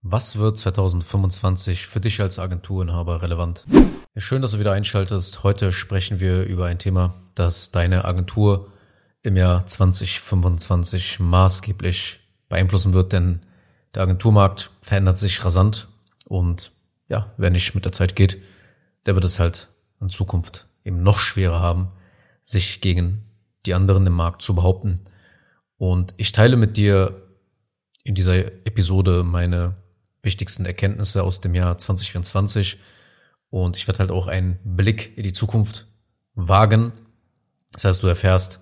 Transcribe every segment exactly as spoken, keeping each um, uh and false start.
Was wird zwanzig fünfundzwanzig für dich als Agenturinhaber relevant? Ja, schön, dass du wieder einschaltest. Heute sprechen wir über ein Thema, das deine Agentur im Jahr zwanzig fünfundzwanzig maßgeblich beeinflussen wird, denn der Agenturmarkt verändert sich rasant und ja, wer nicht mit der Zeit geht, der wird es halt in Zukunft eben noch schwerer haben, sich gegen die anderen im Markt zu behaupten. Und ich teile mit dir in dieser Episode meine wichtigsten Erkenntnisse aus dem Jahr zwanzig vierundzwanzig und ich werde halt auch einen Blick in die Zukunft wagen. Das heißt, du erfährst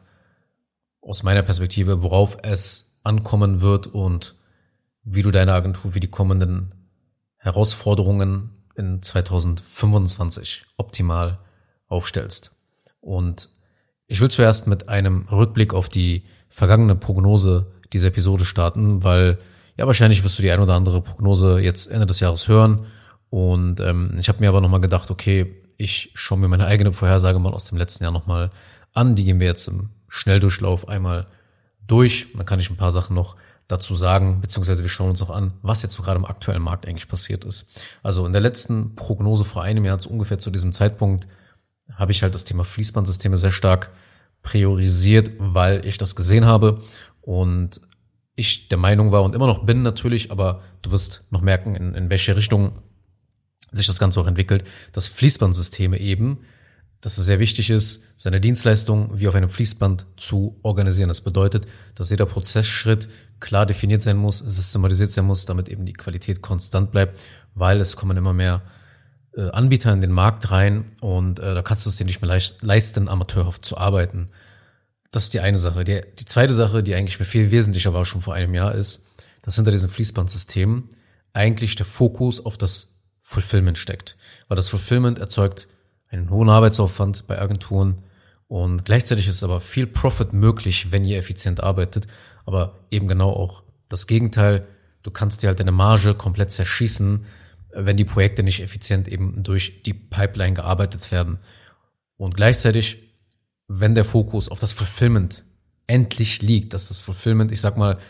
aus meiner Perspektive, worauf es ankommen wird und wie du deine Agentur für die kommenden Herausforderungen in zwanzig fünfundzwanzig optimal aufstellst. Und ich will zuerst mit einem Rückblick auf die vergangene Prognose dieser Episode starten, weil ja wahrscheinlich wirst du die ein oder andere Prognose jetzt Ende des Jahres hören und ähm, ich habe mir aber nochmal gedacht, okay, ich schaue mir meine eigene Vorhersage mal aus dem letzten Jahr nochmal an, die gehen wir jetzt im Schnelldurchlauf einmal durch, dann kann ich ein paar Sachen noch dazu sagen, beziehungsweise wir schauen uns auch an, was jetzt so gerade im aktuellen Markt eigentlich passiert ist. Also in der letzten Prognose vor einem Jahr, so ungefähr zu diesem Zeitpunkt, habe ich halt das Thema Fließbandsysteme sehr stark priorisiert, weil ich das gesehen habe und ich der Meinung war und immer noch bin natürlich, aber du wirst noch merken, in, in welche Richtung sich das Ganze auch entwickelt, dass Fließbandsysteme eben, dass es sehr wichtig ist, seine Dienstleistung wie auf einem Fließband zu organisieren. Das bedeutet, dass jeder Prozessschritt klar definiert sein muss, systematisiert sein muss, damit eben die Qualität konstant bleibt, weil es kommen immer mehr äh, Anbieter in den Markt rein und äh, da kannst du es dir nicht mehr leicht, leisten, amateurhaft zu arbeiten. Das ist die eine Sache. Die, die zweite Sache, die eigentlich mir viel wesentlicher war schon vor einem Jahr, ist, dass hinter diesem Fließbandsystem eigentlich der Fokus auf das Fulfillment steckt. Weil das Fulfillment erzeugt einen hohen Arbeitsaufwand bei Agenturen und gleichzeitig ist aber viel Profit möglich, wenn ihr effizient arbeitet. Aber eben genau auch das Gegenteil. Du kannst dir halt deine Marge komplett zerschießen, wenn die Projekte nicht effizient eben durch die Pipeline gearbeitet werden. Und gleichzeitig, wenn der Fokus auf das Fulfillment endlich liegt, dass das Fulfillment, ich sag mal,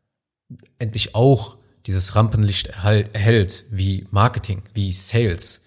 endlich auch dieses Rampenlicht erhält, wie Marketing, wie Sales,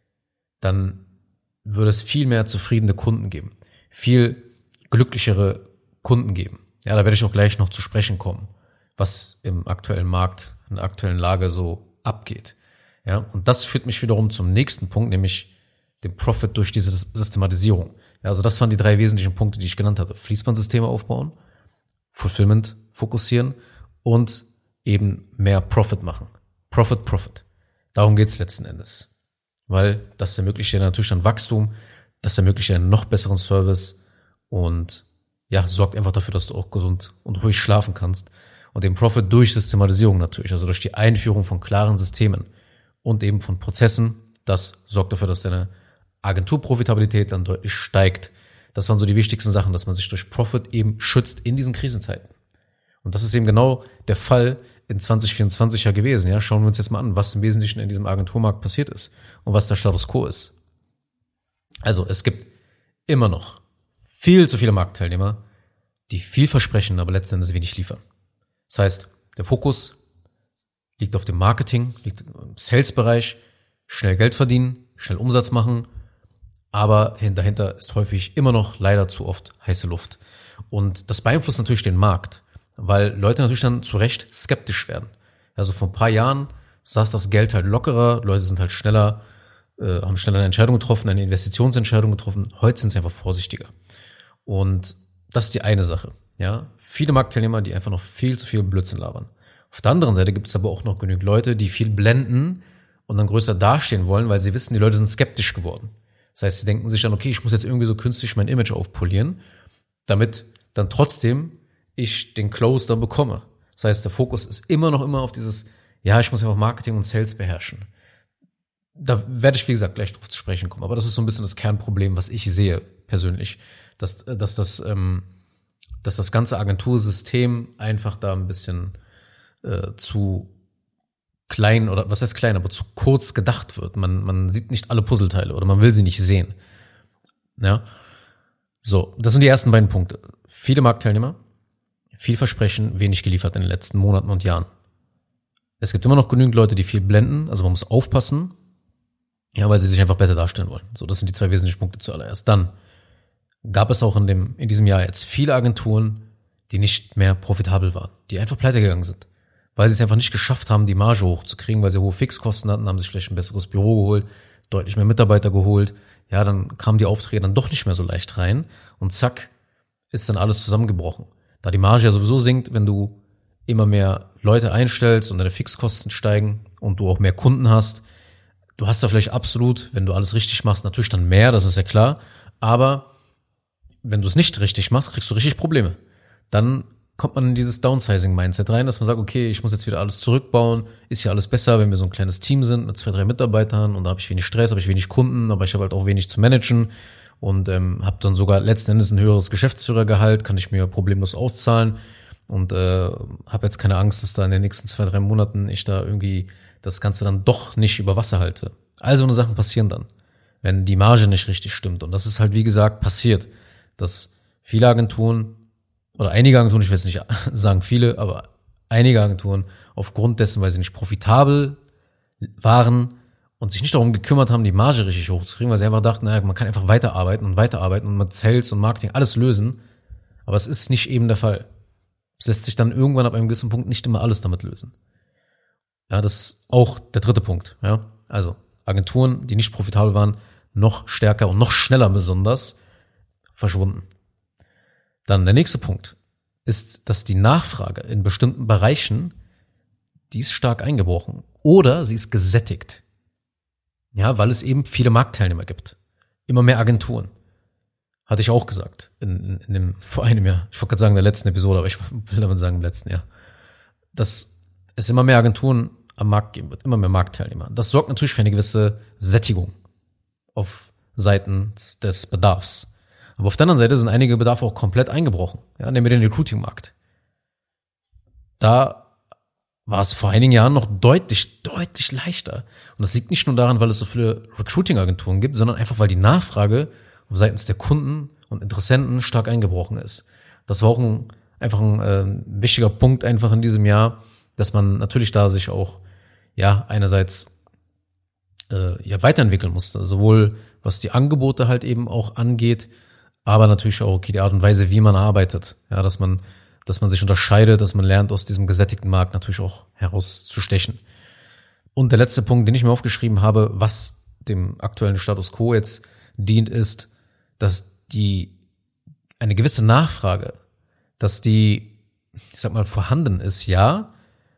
dann würde es viel mehr zufriedene Kunden geben, viel glücklichere Kunden geben. Ja, da werde ich auch gleich noch zu sprechen kommen, was im aktuellen Markt, in der aktuellen Lage so abgeht. Ja, und das führt mich wiederum zum nächsten Punkt, nämlich den Profit durch diese Systematisierung. Ja, also das waren die drei wesentlichen Punkte, die ich genannt habe. Fließbandsysteme aufbauen, Fulfillment fokussieren und eben mehr Profit machen. Profit, Profit. Darum geht's letzten Endes. Weil das ermöglicht dir natürlich dann Wachstum, das ermöglicht dir einen noch besseren Service und ja, sorgt einfach dafür, dass du auch gesund und ruhig schlafen kannst. Und den Profit durch Systematisierung natürlich, also durch die Einführung von klaren Systemen und eben von Prozessen. Das sorgt dafür, dass deine Agenturprofitabilität dann deutlich steigt. Das waren so die wichtigsten Sachen, dass man sich durch Profit eben schützt in diesen Krisenzeiten. Und das ist eben genau der Fall in zwanzig vierundzwanzig ja gewesen. Ja, schauen wir uns jetzt mal an, was im Wesentlichen in diesem Agenturmarkt passiert ist und was der Status quo ist. Also es gibt immer noch viel zu viele Marktteilnehmer, die viel versprechen, aber letzten Endes wenig liefern. Das heißt, der Fokus liegt auf dem Marketing, liegt im Sales-Bereich, schnell Geld verdienen, schnell Umsatz machen, aber dahinter ist häufig immer noch leider zu oft heiße Luft. Und das beeinflusst natürlich den Markt, weil Leute natürlich dann zu Recht skeptisch werden. Also vor ein paar Jahren saß das Geld halt lockerer, Leute sind halt schneller, äh, haben schneller eine Entscheidung getroffen, eine Investitionsentscheidung getroffen. Heute sind sie einfach vorsichtiger. Und das ist die eine Sache. Ja, viele Marktteilnehmer, die einfach noch viel zu viel Blödsinn labern. Auf der anderen Seite gibt es aber auch noch genügend Leute, die viel blenden und dann größer dastehen wollen, weil sie wissen, die Leute sind skeptisch geworden. Das heißt, sie denken sich dann, okay, ich muss jetzt irgendwie so künstlich mein Image aufpolieren, damit dann trotzdem ich den Close dann bekomme. Das heißt, der Fokus ist immer noch immer auf dieses, ja, ich muss einfach Marketing und Sales beherrschen. Da werde ich, wie gesagt, gleich drauf zu sprechen kommen. Aber das ist so ein bisschen das Kernproblem, was ich sehe persönlich, dass, dass das, ähm, dass das ganze Agentursystem einfach da ein bisschen äh, zu klein oder was heißt klein, aber zu kurz gedacht wird. Man, man sieht nicht alle Puzzleteile oder man will sie nicht sehen. Ja, so, das sind die ersten beiden Punkte. Viele Marktteilnehmer, viel Versprechen, wenig geliefert in den letzten Monaten und Jahren. Es gibt immer noch genügend Leute, die viel blenden, also man muss aufpassen, ja, weil sie sich einfach besser darstellen wollen. So, das sind die zwei wesentlichen Punkte zuallererst. Dann gab es auch in dem, in diesem Jahr jetzt viele Agenturen, die nicht mehr profitabel waren, die einfach pleite gegangen sind, weil sie es einfach nicht geschafft haben, die Marge hochzukriegen, weil sie hohe Fixkosten hatten, haben sich vielleicht ein besseres Büro geholt, deutlich mehr Mitarbeiter geholt, ja, dann kamen die Aufträge dann doch nicht mehr so leicht rein und zack, ist dann alles zusammengebrochen. Da die Marge ja sowieso sinkt, wenn du immer mehr Leute einstellst und deine Fixkosten steigen und du auch mehr Kunden hast, du hast da vielleicht absolut, wenn du alles richtig machst, natürlich dann mehr, das ist ja klar, aber wenn du es nicht richtig machst, kriegst du richtig Probleme. Dann kommt man in dieses Downsizing-Mindset rein, dass man sagt, okay, ich muss jetzt wieder alles zurückbauen, ist ja alles besser, wenn wir so ein kleines Team sind mit zwei, drei Mitarbeitern und da habe ich wenig Stress, habe ich wenig Kunden, aber ich habe halt auch wenig zu managen und ähm, habe dann sogar letzten Endes ein höheres Geschäftsführergehalt, kann ich mir problemlos auszahlen und äh, habe jetzt keine Angst, dass da in den nächsten zwei, drei Monaten ich da irgendwie das Ganze dann doch nicht über Wasser halte. Also eine Sachen passieren dann, wenn die Marge nicht richtig stimmt und das ist halt wie gesagt passiert, dass viele Agenturen oder einige Agenturen, ich will jetzt nicht sagen viele, aber einige Agenturen aufgrund dessen, weil sie nicht profitabel waren und sich nicht darum gekümmert haben, die Marge richtig hochzukriegen, weil sie einfach dachten, naja, man kann einfach weiterarbeiten und weiterarbeiten und mit Sales und Marketing alles lösen, aber es ist nicht eben der Fall. Es lässt sich dann irgendwann ab einem gewissen Punkt nicht immer alles damit lösen. Ja, das ist auch der dritte Punkt. Ja, also Agenturen, die nicht profitabel waren, noch stärker und noch schneller besonders verschwunden. Dann der nächste Punkt ist, dass die Nachfrage in bestimmten Bereichen, die ist stark eingebrochen oder sie ist gesättigt. Ja, weil es eben viele Marktteilnehmer gibt. Immer mehr Agenturen. Hatte ich auch gesagt in, in, in dem, vor einem Jahr. Ich wollte gerade sagen in der letzten Episode, aber ich will damit sagen im letzten Jahr. Dass es immer mehr Agenturen am Markt geben wird, immer mehr Marktteilnehmer. Das sorgt natürlich für eine gewisse Sättigung auf Seiten des Bedarfs. Aber auf der anderen Seite sind einige Bedarfe auch komplett eingebrochen. Ja, nehmen wir den Recruiting-Markt. Da war es vor einigen Jahren noch deutlich, deutlich leichter. Und das liegt nicht nur daran, weil es so viele Recruiting-Agenturen gibt, sondern einfach, weil die Nachfrage seitens der Kunden und Interessenten stark eingebrochen ist. Das war auch ein, einfach ein äh, wichtiger Punkt einfach in diesem Jahr, dass man natürlich da sich auch, ja, einerseits äh, ja weiterentwickeln musste. Sowohl was die Angebote halt eben auch angeht, aber natürlich auch okay, die Art und Weise, wie man arbeitet. Ja, dass man, dass man sich unterscheidet, dass man lernt, aus diesem gesättigten Markt natürlich auch herauszustechen. Und der letzte Punkt, den ich mir aufgeschrieben habe, was dem aktuellen Status quo jetzt dient, ist, dass die, eine gewisse Nachfrage, dass die, ich sag mal, vorhanden ist, ja,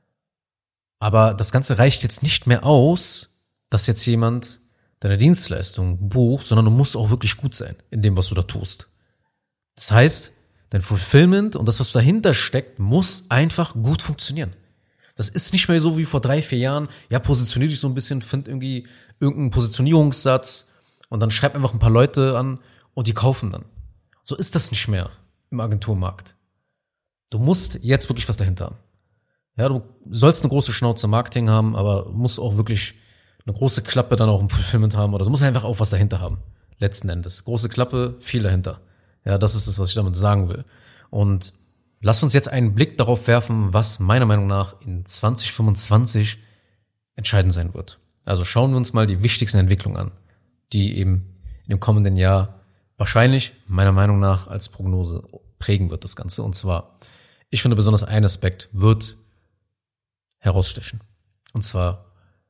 aber das Ganze reicht jetzt nicht mehr aus, dass jetzt jemand deine Dienstleistung bucht, sondern du musst auch wirklich gut sein in dem, was du da tust. Das heißt, dein Fulfillment und das, was dahinter steckt, muss einfach gut funktionieren. Das ist nicht mehr so wie vor drei, vier Jahren, ja, positionier dich so ein bisschen, find irgendwie irgendeinen Positionierungssatz und dann schreib einfach ein paar Leute an und die kaufen dann. So ist das nicht mehr im Agenturmarkt. Du musst jetzt wirklich was dahinter haben. Ja, du sollst eine große Schnauze im Marketing haben, aber musst auch wirklich eine große Klappe dann auch im Fulfillment haben oder du musst einfach auch was dahinter haben. Letzten Endes. Große Klappe, viel dahinter. Ja, das ist das, was ich damit sagen will. Und lass uns jetzt einen Blick darauf werfen, was meiner Meinung nach in zwanzig fünfundzwanzig entscheidend sein wird. Also schauen wir uns mal die wichtigsten Entwicklungen an, die eben in dem kommenden Jahr wahrscheinlich, meiner Meinung nach, als Prognose prägen wird das Ganze. Und zwar, ich finde besonders ein Aspekt wird herausstechen. Und zwar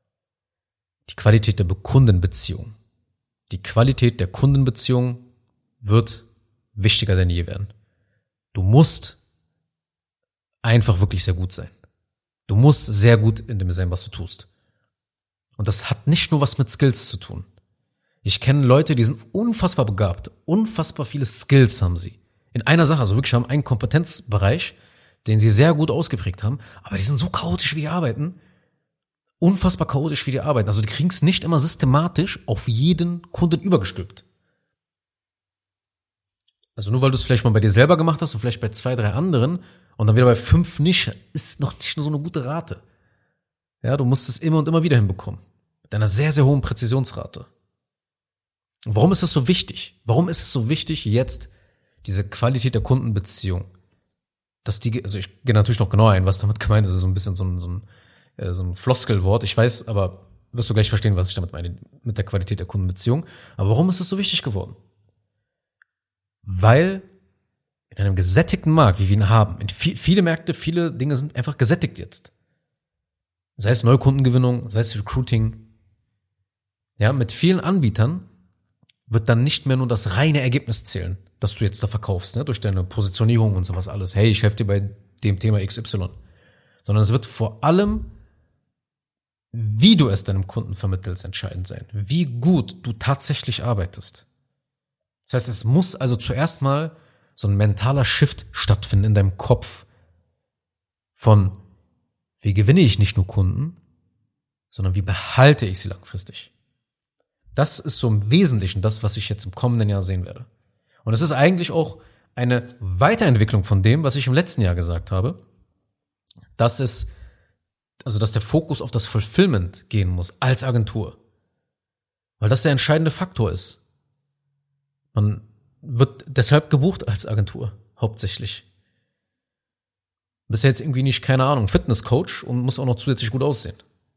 die Qualität der Kundenbeziehung. Die Qualität der Kundenbeziehung wird wichtiger denn je werden. Du musst einfach wirklich sehr gut sein. Du musst sehr gut in dem sein, was du tust. Und das hat nicht nur was mit Skills zu tun. Ich kenne Leute, die sind unfassbar begabt. Unfassbar viele Skills haben sie. In einer Sache, also wirklich haben einen Kompetenzbereich, den sie sehr gut ausgeprägt haben, aber die sind so chaotisch, wie die arbeiten. Unfassbar chaotisch, wie die arbeiten. Also die kriegen es nicht immer systematisch auf jeden Kunden übergestülpt. Also nur weil du es vielleicht mal bei dir selber gemacht hast und vielleicht bei zwei, drei anderen und dann wieder bei fünf nicht, ist noch nicht nur so eine gute Rate. Ja, du musst es immer und immer wieder hinbekommen. Mit einer sehr, sehr hohen Präzisionsrate. Und warum ist das so wichtig? Warum ist es so wichtig, jetzt diese Qualität der Kundenbeziehung, dass die, also ich gehe natürlich noch genauer ein, was damit gemeint ist, ist so ein bisschen so ein, so ein äh, so ein Floskelwort. Ich weiß, aber wirst du gleich verstehen, was ich damit meine, mit der Qualität der Kundenbeziehung. Aber warum ist es so wichtig geworden? Weil in einem gesättigten Markt, wie wir ihn haben, in viel, viele Märkte, viele Dinge sind einfach gesättigt jetzt. Sei es Neukundengewinnung, sei es Recruiting. Ja, mit vielen Anbietern wird dann nicht mehr nur das reine Ergebnis zählen, das du jetzt da verkaufst, ne, durch deine Positionierung und sowas alles. Hey, ich helfe dir bei dem Thema X Y. Sondern es wird vor allem, wie du es deinem Kunden vermittelst, entscheidend sein. Wie gut du tatsächlich arbeitest. Das heißt, es muss also zuerst mal so ein mentaler Shift stattfinden in deinem Kopf von, wie gewinne ich nicht nur Kunden, sondern wie behalte ich sie langfristig. Das ist so im Wesentlichen das, was ich jetzt im kommenden Jahr sehen werde. Und es ist eigentlich auch eine Weiterentwicklung von dem, was ich im letzten Jahr gesagt habe, dass es, also dass der Fokus auf das Fulfillment gehen muss als Agentur. Weil das der entscheidende Faktor ist. Man wird deshalb gebucht als Agentur, hauptsächlich. Du bist ja jetzt irgendwie nicht, keine Ahnung, Fitnesscoach und musst auch noch zusätzlich gut aussehen.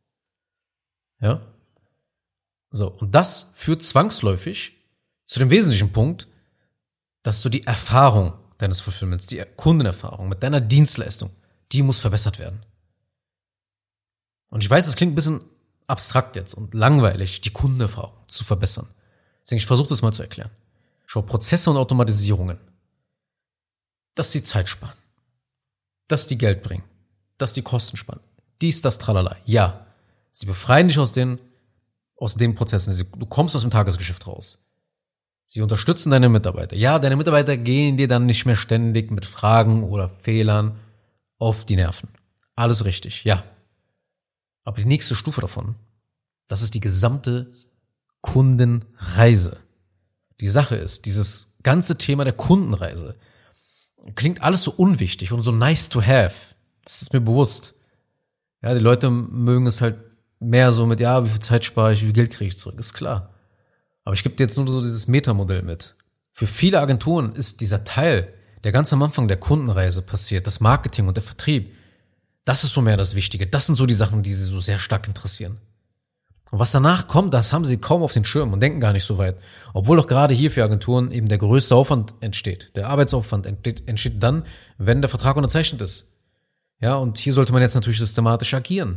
Ja? So, und das führt zwangsläufig zu dem wesentlichen Punkt, dass du die Erfahrung deines Fulfillments, die Kundenerfahrung mit deiner Dienstleistung, die muss verbessert werden. Und ich weiß, es klingt ein bisschen abstrakt jetzt und langweilig, die Kundenerfahrung zu verbessern. Deswegen, ich versuche das mal zu erklären. Schau, Prozesse und Automatisierungen, dass sie Zeit sparen, dass die Geld bringen, dass die Kosten sparen, dies, das, tralala. Ja, sie befreien dich aus den, aus den Prozessen. Du kommst aus dem Tagesgeschäft raus. Sie unterstützen deine Mitarbeiter. Ja, deine Mitarbeiter gehen dir dann nicht mehr ständig mit Fragen oder Fehlern auf die Nerven. Alles richtig, ja. Aber die nächste Stufe davon, das ist die gesamte Kundenreise. Die Sache ist, dieses ganze Thema der Kundenreise klingt alles so unwichtig und so nice to have. Das ist mir bewusst. Ja, die Leute mögen es halt mehr so mit, ja, wie viel Zeit spare ich, wie viel Geld kriege ich zurück, ist klar. Aber ich gebe dir jetzt nur so dieses Metamodell mit. Für viele Agenturen ist dieser Teil, der ganz am Anfang der Kundenreise passiert, das Marketing und der Vertrieb, das ist so mehr das Wichtige. Das sind so die Sachen, die sie so sehr stark interessieren. Und was danach kommt, das haben sie kaum auf den Schirm und denken gar nicht so weit. Obwohl doch gerade hier für Agenturen eben der größte Aufwand entsteht. Der Arbeitsaufwand entsteht, entsteht dann, wenn der Vertrag unterzeichnet ist. Ja, und hier sollte man jetzt natürlich systematisch agieren.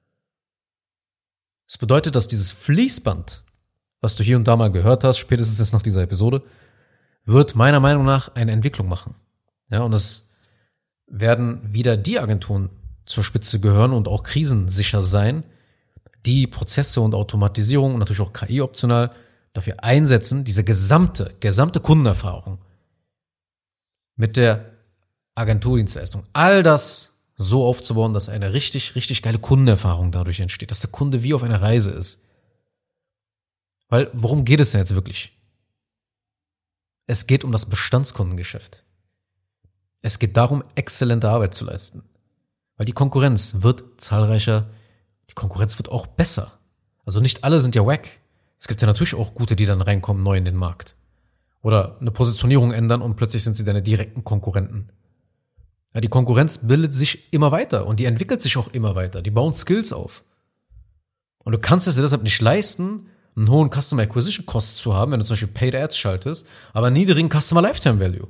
Das bedeutet, dass dieses Fließband, was du hier und da mal gehört hast, spätestens jetzt nach dieser Episode, wird meiner Meinung nach eine Entwicklung machen. Ja, und es werden wieder die Agenturen zur Spitze gehören und auch krisensicher sein, die Prozesse und Automatisierung und natürlich auch K I optional dafür einsetzen, diese gesamte, gesamte Kundenerfahrung mit der Agenturdienstleistung, all das so aufzubauen, dass eine richtig, richtig geile Kundenerfahrung dadurch entsteht, dass der Kunde wie auf einer Reise ist. Weil, worum geht es denn jetzt wirklich? Es geht um das Bestandskundengeschäft. Es geht darum, exzellente Arbeit zu leisten. Weil die Konkurrenz wird zahlreicher, die Konkurrenz wird auch besser. Also nicht alle sind ja wack. Es gibt ja natürlich auch gute, die dann reinkommen neu in den Markt. Oder eine Positionierung ändern und plötzlich sind sie deine direkten Konkurrenten. Ja, die Konkurrenz bildet sich immer weiter und die entwickelt sich auch immer weiter. Die bauen Skills auf. Und du kannst es dir deshalb nicht leisten, einen hohen Customer Acquisition Cost zu haben, wenn du zum Beispiel Paid Ads schaltest, aber einen niedrigen Customer Lifetime Value.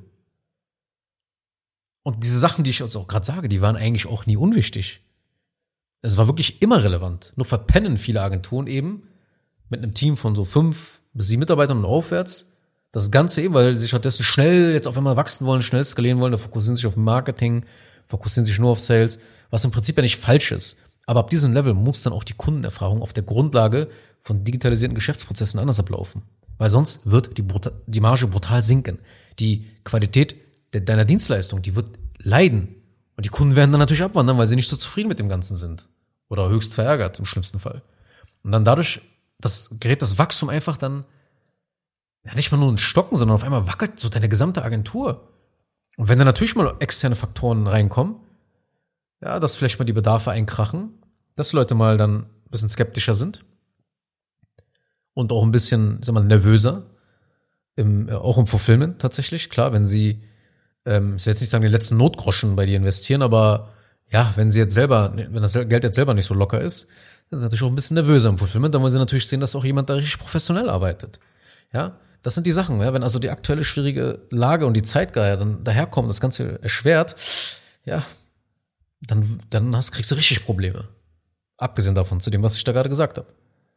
Und diese Sachen, die ich uns auch gerade sage, die waren eigentlich auch nie unwichtig. Es war wirklich immer relevant. Nur verpennen viele Agenturen eben mit einem Team von so fünf bis sieben Mitarbeitern und aufwärts das Ganze eben, weil sie stattdessen schnell jetzt auf einmal wachsen wollen, schnell skalieren wollen, da fokussieren sich auf Marketing, fokussieren sich nur auf Sales, was im Prinzip ja nicht falsch ist. Aber ab diesem Level muss dann auch die Kundenerfahrung auf der Grundlage von digitalisierten Geschäftsprozessen anders ablaufen. Weil sonst wird die, brutal, die Marge brutal sinken. Die Qualität de, deiner Dienstleistung, die wird leiden. Und die Kunden werden dann natürlich abwandern, weil sie nicht so zufrieden mit dem Ganzen sind. Oder höchst verärgert im schlimmsten Fall. Und dann dadurch, das gerät das Wachstum einfach dann, ja nicht mal nur ins Stocken, sondern auf einmal wackelt so deine gesamte Agentur. Und wenn da natürlich mal externe Faktoren reinkommen, ja, dass vielleicht mal die Bedarfe einkrachen, dass Leute mal dann ein bisschen skeptischer sind und auch ein bisschen, sag mal, nervöser, im, auch im Fulfillment tatsächlich. Klar, wenn sie, ähm, ich will jetzt nicht sagen, den letzten Notgroschen bei dir investieren, aber Ja, wenn sie jetzt selber, wenn das Geld jetzt selber nicht so locker ist, dann sind sie natürlich auch ein bisschen nervöser im Fulfillment, dann wollen sie natürlich sehen, dass auch jemand da richtig professionell arbeitet. Ja, das sind die Sachen, ja, wenn also die aktuelle schwierige Lage und die Zeit gerade dann daherkommt, das Ganze erschwert, ja, dann, dann hast, kriegst du richtig Probleme. Abgesehen davon, zu dem, was ich da gerade gesagt habe.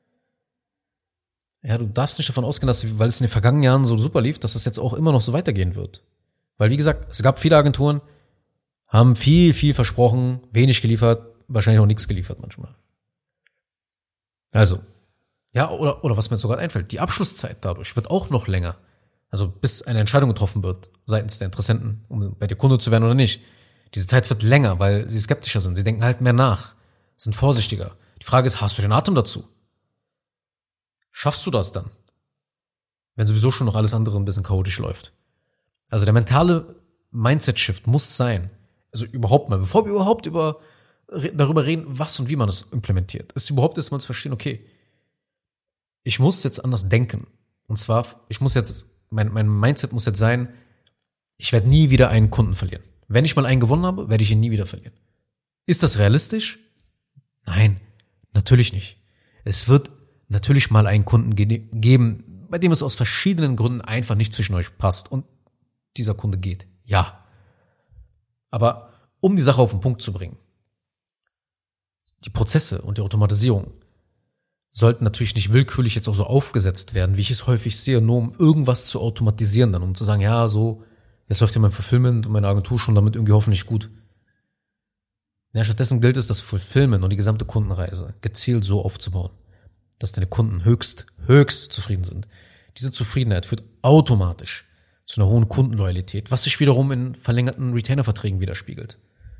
Ja, du darfst nicht davon ausgehen, dass, weil es in den vergangenen Jahren so super lief, dass es jetzt auch immer noch so weitergehen wird. Weil, wie gesagt, es gab viele Agenturen, haben viel, viel versprochen, wenig geliefert, wahrscheinlich auch nichts geliefert manchmal. Also, ja, oder, oder was mir jetzt sogar einfällt, die Abschlusszeit dadurch wird auch noch länger. Also, bis eine Entscheidung getroffen wird, seitens der Interessenten, um bei dir Kunde zu werden oder nicht. Diese Zeit wird länger, weil sie skeptischer sind. Sie denken halt mehr nach, sind vorsichtiger. Die Frage ist, hast du den Atem dazu? Schaffst du das dann? Wenn sowieso schon noch alles andere ein bisschen chaotisch läuft. Also der mentale Mindset-Shift muss sein, also überhaupt mal, bevor wir überhaupt über, darüber reden, was und wie man das implementiert, ist überhaupt erstmal zu verstehen, okay, ich muss jetzt anders denken. Und zwar, ich muss jetzt, mein, mein Mindset muss jetzt sein, ich werde nie wieder einen Kunden verlieren. Wenn ich mal einen gewonnen habe, werde ich ihn nie wieder verlieren. Ist das realistisch? Nein, natürlich nicht. Es wird natürlich mal einen Kunden ge- geben, bei dem es aus verschiedenen Gründen einfach nicht zwischen euch passt und dieser Kunde geht. Ja. Aber um die Sache auf den Punkt zu bringen, die Prozesse und die Automatisierung sollten natürlich nicht willkürlich jetzt auch so aufgesetzt werden, wie ich es häufig sehe, nur um irgendwas zu automatisieren dann, um zu sagen, ja, so, jetzt läuft ja mein Fulfillment und meine Agentur schon damit irgendwie hoffentlich gut. Ja, stattdessen gilt es, das Fulfillment und die gesamte Kundenreise gezielt so aufzubauen, dass deine Kunden höchst, höchst zufrieden sind. Diese Zufriedenheit führt automatisch zu einer hohen Kundenloyalität, was sich wiederum in verlängerten Retainer-Verträgen widerspiegelt.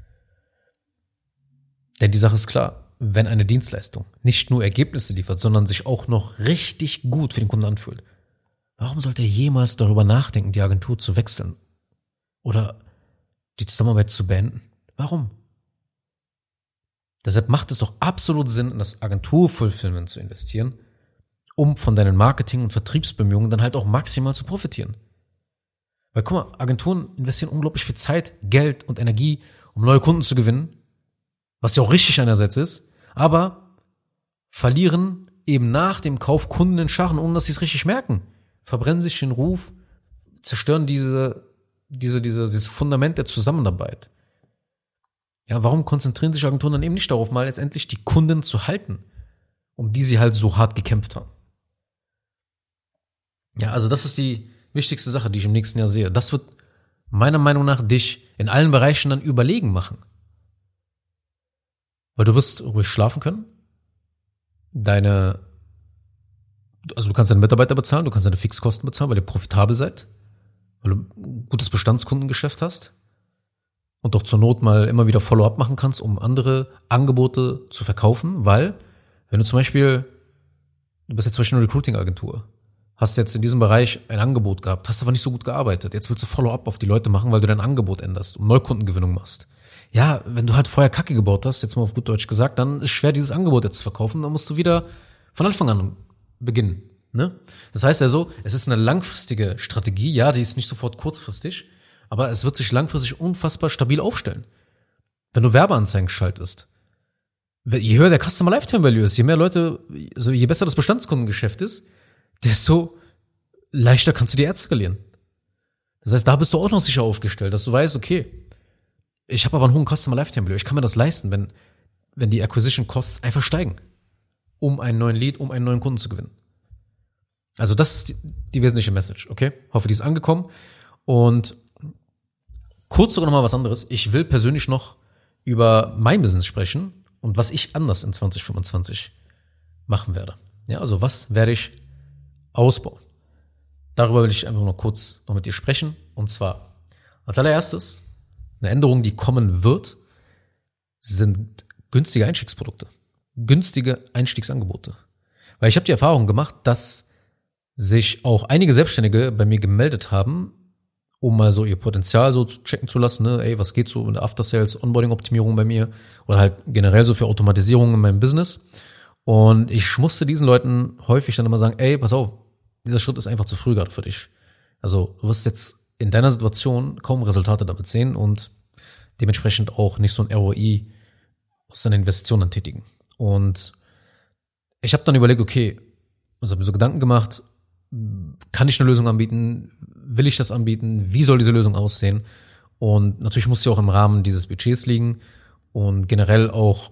Denn die Sache ist klar, wenn eine Dienstleistung nicht nur Ergebnisse liefert, sondern sich auch noch richtig gut für den Kunden anfühlt, warum sollte er jemals darüber nachdenken, die Agentur zu wechseln oder die Zusammenarbeit zu beenden? Warum? Deshalb macht es doch absolut Sinn, in das Agentur-Fulfillment zu investieren, um von deinen Marketing- und Vertriebsbemühungen dann halt auch maximal zu profitieren. Weil guck mal, Agenturen investieren unglaublich viel Zeit, Geld und Energie, um neue Kunden zu gewinnen, was ja auch richtig einerseits ist, aber verlieren eben nach dem Kauf Kunden in Scharen, ohne dass sie es richtig merken. Verbrennen sich den Ruf, zerstören diese, diese, diese, dieses Fundament der Zusammenarbeit. Ja, warum konzentrieren sich Agenturen dann eben nicht darauf, mal letztendlich die Kunden zu halten, um die sie halt so hart gekämpft haben? Ja, also das ist die wichtigste Sache, die ich im nächsten Jahr sehe. Das wird meiner Meinung nach dich in allen Bereichen dann überlegen machen. Weil du wirst ruhig schlafen können. Deine, also du kannst deine Mitarbeiter bezahlen, du kannst deine Fixkosten bezahlen, weil ihr profitabel seid, weil du ein gutes Bestandskundengeschäft hast und doch zur Not mal immer wieder Follow-up machen kannst, um andere Angebote zu verkaufen, weil wenn du zum Beispiel, du bist jetzt zum Beispiel eine Recruiting-Agentur, hast jetzt in diesem Bereich ein Angebot gehabt, hast aber nicht so gut gearbeitet, jetzt willst du Follow-up auf die Leute machen, weil du dein Angebot änderst und Neukundengewinnung machst. Ja, wenn du halt vorher Kacke gebaut hast, jetzt mal auf gut Deutsch gesagt, dann ist schwer, dieses Angebot jetzt zu verkaufen, dann musst du wieder von Anfang an beginnen. Ne? Das heißt also, es ist eine langfristige Strategie, ja, die ist nicht sofort kurzfristig, aber es wird sich langfristig unfassbar stabil aufstellen. Wenn du Werbeanzeigen schaltest, je höher der Customer Lifetime Value ist, je mehr Leute, also je besser das Bestandskundengeschäft ist, desto leichter kannst du die Ads skalieren. Das heißt, da bist du auch noch sicher aufgestellt, dass du weißt, okay, ich habe aber einen hohen Customer Lifetime Value, ich kann mir das leisten, wenn, wenn die Acquisition Costs einfach steigen, um einen neuen Lead, um einen neuen Kunden zu gewinnen. Also das ist die, die wesentliche Message, okay? Hoffe, die ist angekommen. Und kurz sogar noch mal was anderes. Ich will persönlich noch über mein Business sprechen und was ich anders in zwanzig fünfundzwanzig machen werde. Ja, also was werde ich ausbauen? Darüber will ich einfach noch kurz noch mit dir sprechen. Und zwar als allererstes eine Änderung, die kommen wird, sind günstige Einstiegsprodukte, günstige Einstiegsangebote. Weil ich habe die Erfahrung gemacht, dass sich auch einige Selbstständige bei mir gemeldet haben, um mal so ihr Potenzial so checken zu lassen, ne, ey, was geht so in der After-Sales, Onboarding-Optimierung bei mir oder halt generell so für Automatisierung in meinem Business. Und ich musste diesen Leuten häufig dann immer sagen, ey, pass auf, dieser Schritt ist einfach zu früh gerade für dich. Also du wirst jetzt in deiner Situation kaum Resultate damit sehen und dementsprechend auch nicht so ein R O I aus seiner Investition dann tätigen. Und ich habe dann überlegt, okay, also habe mir so Gedanken gemacht, kann ich eine Lösung anbieten? Will ich das anbieten? Wie soll diese Lösung aussehen? Und natürlich muss sie auch im Rahmen dieses Budgets liegen und generell auch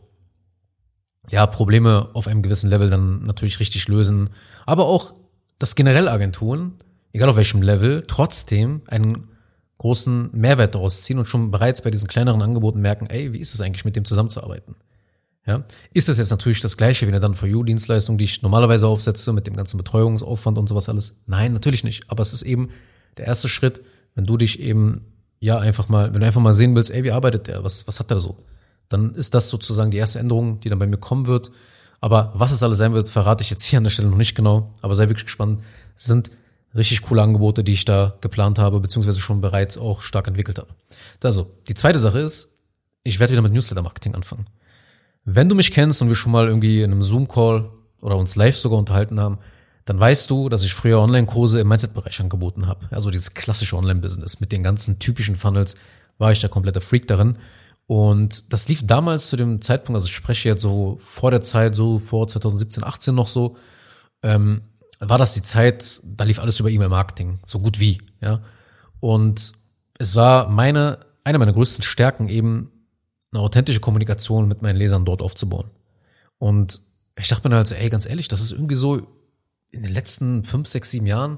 ja Probleme auf einem gewissen Level dann natürlich richtig lösen. Aber auch, dass generell Agenturen, egal auf welchem Level, trotzdem einen großen Mehrwert daraus ziehen und schon bereits bei diesen kleineren Angeboten merken, ey, wie ist es eigentlich, mit dem zusammenzuarbeiten? Ja, ist das jetzt natürlich das Gleiche wie eine Done-for-You-Dienstleistung, die ich normalerweise aufsetze mit dem ganzen Betreuungsaufwand und sowas alles? Nein, natürlich nicht. Aber es ist eben der erste Schritt, wenn du dich eben, ja, einfach mal, wenn du einfach mal sehen willst, ey, wie arbeitet der? Was, was hat der so? Dann ist das sozusagen die erste Änderung, die dann bei mir kommen wird. Aber was es alles sein wird, verrate ich jetzt hier an der Stelle noch nicht genau. Aber sei wirklich gespannt. Es sind richtig coole Angebote, die ich da geplant habe, beziehungsweise schon bereits auch stark entwickelt habe. Also, die zweite Sache ist, ich werde wieder mit Newsletter-Marketing anfangen. Wenn du mich kennst und wir schon mal irgendwie in einem Zoom-Call oder uns live sogar unterhalten haben, dann weißt du, dass ich früher Online-Kurse im Mindset-Bereich angeboten habe. Also dieses klassische Online-Business mit den ganzen typischen Funnels war ich der komplette Freak darin. Und das lief damals zu dem Zeitpunkt, also ich spreche jetzt so vor der Zeit, so vor zwanzig siebzehn, achtzehn noch so, ähm, war das die Zeit, da lief alles über E-Mail-Marketing, so gut wie, ja. Und es war meine, eine meiner größten Stärken eben, eine authentische Kommunikation mit meinen Lesern dort aufzubauen. Und ich dachte mir halt so, ey, ganz ehrlich, das ist irgendwie so in den letzten fünf, sechs, sieben Jahren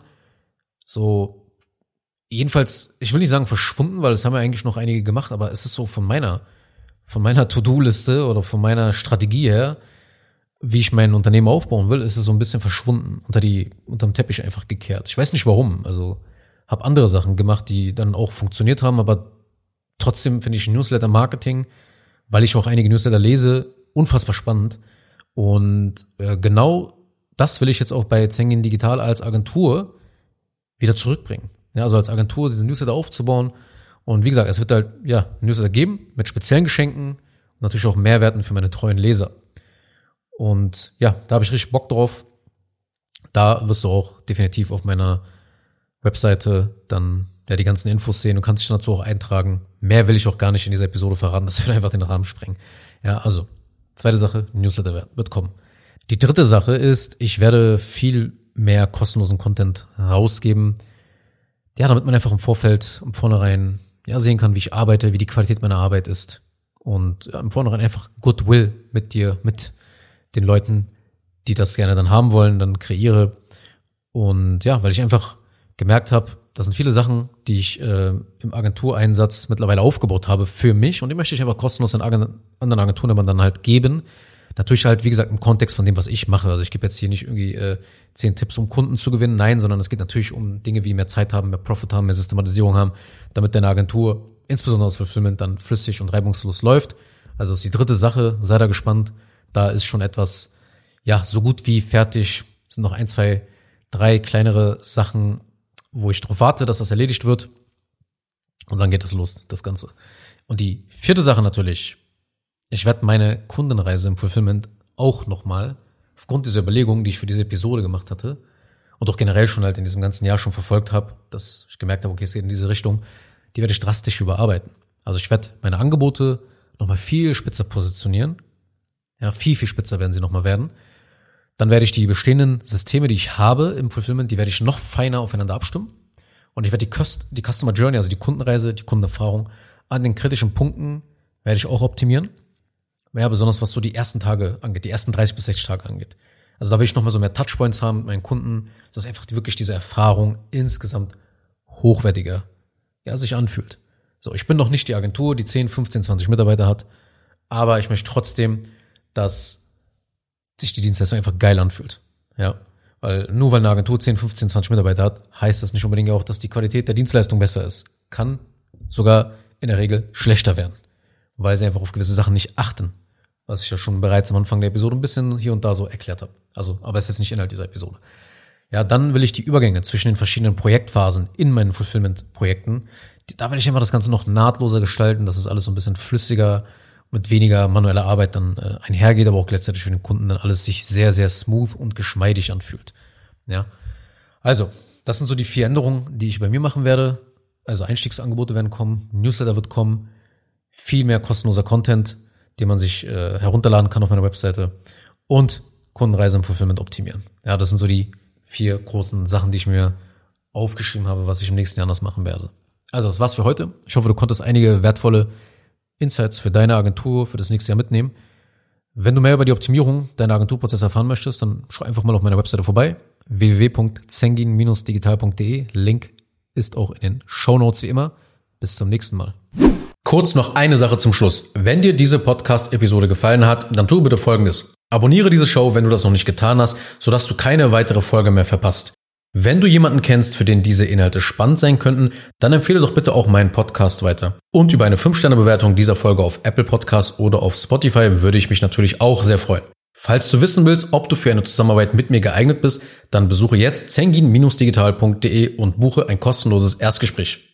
so, jedenfalls, ich will nicht sagen verschwunden, weil das haben ja eigentlich noch einige gemacht, aber es ist so von meiner, von meiner To-Do-Liste oder von meiner Strategie her, wie ich mein Unternehmen aufbauen will, ist es so ein bisschen verschwunden, unter die, unterm Teppich einfach gekehrt. Ich weiß nicht warum, also habe andere Sachen gemacht, die dann auch funktioniert haben, aber trotzdem finde ich Newsletter-Marketing, weil ich auch einige Newsletter lese, unfassbar spannend. Und äh, genau das will ich jetzt auch bei Zengin Digital als Agentur wieder zurückbringen. Ja, also als Agentur diese Newsletter aufzubauen. Und wie gesagt, es wird halt ja Newsletter geben mit speziellen Geschenken und natürlich auch Mehrwerten für meine treuen Leser. Und ja, da habe ich richtig Bock drauf. Da wirst du auch definitiv auf meiner Webseite dann ja die ganzen Infos sehen. Du kannst dich dazu auch eintragen. Mehr will ich auch gar nicht in dieser Episode verraten. Das wird einfach den Rahmen sprengen. Ja, also zweite Sache, Newsletter wird kommen. Die dritte Sache ist, ich werde viel mehr kostenlosen Content rausgeben. Ja, damit man einfach im Vorfeld, im Vornherein ja sehen kann, wie ich arbeite, wie die Qualität meiner Arbeit ist. Und ja, im Vornherein einfach Goodwill mit dir, mit den Leuten, die das gerne dann haben wollen, dann kreiere. Und ja, weil ich einfach gemerkt habe, das sind viele Sachen, die ich äh, im Agentureinsatz mittlerweile aufgebaut habe für mich und die möchte ich einfach kostenlos an anderen Agenturen aber dann halt geben. Natürlich halt, wie gesagt, im Kontext von dem, was ich mache. Also ich gebe jetzt hier nicht irgendwie äh, zehn Tipps, um Kunden zu gewinnen, nein, sondern es geht natürlich um Dinge wie mehr Zeit haben, mehr Profit haben, mehr Systematisierung haben, damit deine Agentur, insbesondere das Fulfillment, dann flüssig und reibungslos läuft. Also das ist die dritte Sache, sei da gespannt. Da ist schon etwas, ja, so gut wie fertig. Es sind noch ein, zwei, drei kleinere Sachen, wo ich drauf warte, dass das erledigt wird. Und dann geht es los, das Ganze. Und die vierte Sache natürlich, ich werde meine Kundenreise im Fulfillment auch nochmal, aufgrund dieser Überlegungen, die ich für diese Episode gemacht hatte und auch generell schon halt in diesem ganzen Jahr schon verfolgt habe, dass ich gemerkt habe, okay, es geht in diese Richtung, die werde ich drastisch überarbeiten. Also ich werde meine Angebote nochmal viel spitzer positionieren. Ja, viel, viel spitzer werden sie nochmal werden. Dann werde ich die bestehenden Systeme, die ich habe im Fulfillment, die werde ich noch feiner aufeinander abstimmen. Und ich werde die, Cust- die Customer Journey, also die Kundenreise, die Kundenerfahrung an den kritischen Punkten werde ich auch optimieren. Ja, besonders was so die ersten Tage angeht, die ersten dreißig bis sechzig Tage angeht. Also da will ich nochmal so mehr Touchpoints haben mit meinen Kunden, dass einfach wirklich diese Erfahrung insgesamt hochwertiger ja, sich anfühlt. So, ich bin noch nicht die Agentur, die zehn, fünfzehn, zwanzig Mitarbeiter hat, aber ich möchte trotzdem, dass sich die Dienstleistung einfach geil anfühlt. Ja, weil nur weil eine Agentur zehn, fünfzehn, zwanzig Mitarbeiter hat, heißt das nicht unbedingt auch, dass die Qualität der Dienstleistung besser ist. Kann sogar in der Regel schlechter werden, weil sie einfach auf gewisse Sachen nicht achten, was ich ja schon bereits am Anfang der Episode ein bisschen hier und da so erklärt habe. Also, aber es ist jetzt nicht Inhalt dieser Episode. Ja, dann will ich die Übergänge zwischen den verschiedenen Projektphasen in meinen Fulfillment-Projekten, da will ich einfach das Ganze noch nahtloser gestalten, dass es alles so ein bisschen flüssiger, mit weniger manueller Arbeit dann äh, einhergeht, aber auch gleichzeitig für den Kunden dann alles sich sehr, sehr smooth und geschmeidig anfühlt. Ja, also, das sind so die vier Änderungen, die ich bei mir machen werde. Also Einstiegsangebote werden kommen, Newsletter wird kommen, viel mehr kostenloser Content, den man sich äh, herunterladen kann auf meiner Webseite und Kundenreise im Fulfillment optimieren. Ja, das sind so die vier großen Sachen, die ich mir aufgeschrieben habe, was ich im nächsten Jahr anders machen werde. Also das war's für heute. Ich hoffe, du konntest einige wertvolle Insights für deine Agentur für das nächste Jahr mitnehmen. Wenn du mehr über die Optimierung deiner Agenturprozesse erfahren möchtest, dann schau einfach mal auf meiner Webseite vorbei. w w w punkt zengin dash digital punkt d e. Link ist auch in den Shownotes wie immer. Bis zum nächsten Mal. Kurz noch eine Sache zum Schluss. Wenn dir diese Podcast-Episode gefallen hat, dann tu bitte Folgendes. Abonniere diese Show, wenn du das noch nicht getan hast, sodass du keine weitere Folge mehr verpasst. Wenn du jemanden kennst, für den diese Inhalte spannend sein könnten, dann empfehle doch bitte auch meinen Podcast weiter. Und über eine fünf Sterne Bewertung dieser Folge auf Apple Podcasts oder auf Spotify würde ich mich natürlich auch sehr freuen. Falls du wissen willst, ob du für eine Zusammenarbeit mit mir geeignet bist, dann besuche jetzt zengin dash digital punkt d e und buche ein kostenloses Erstgespräch.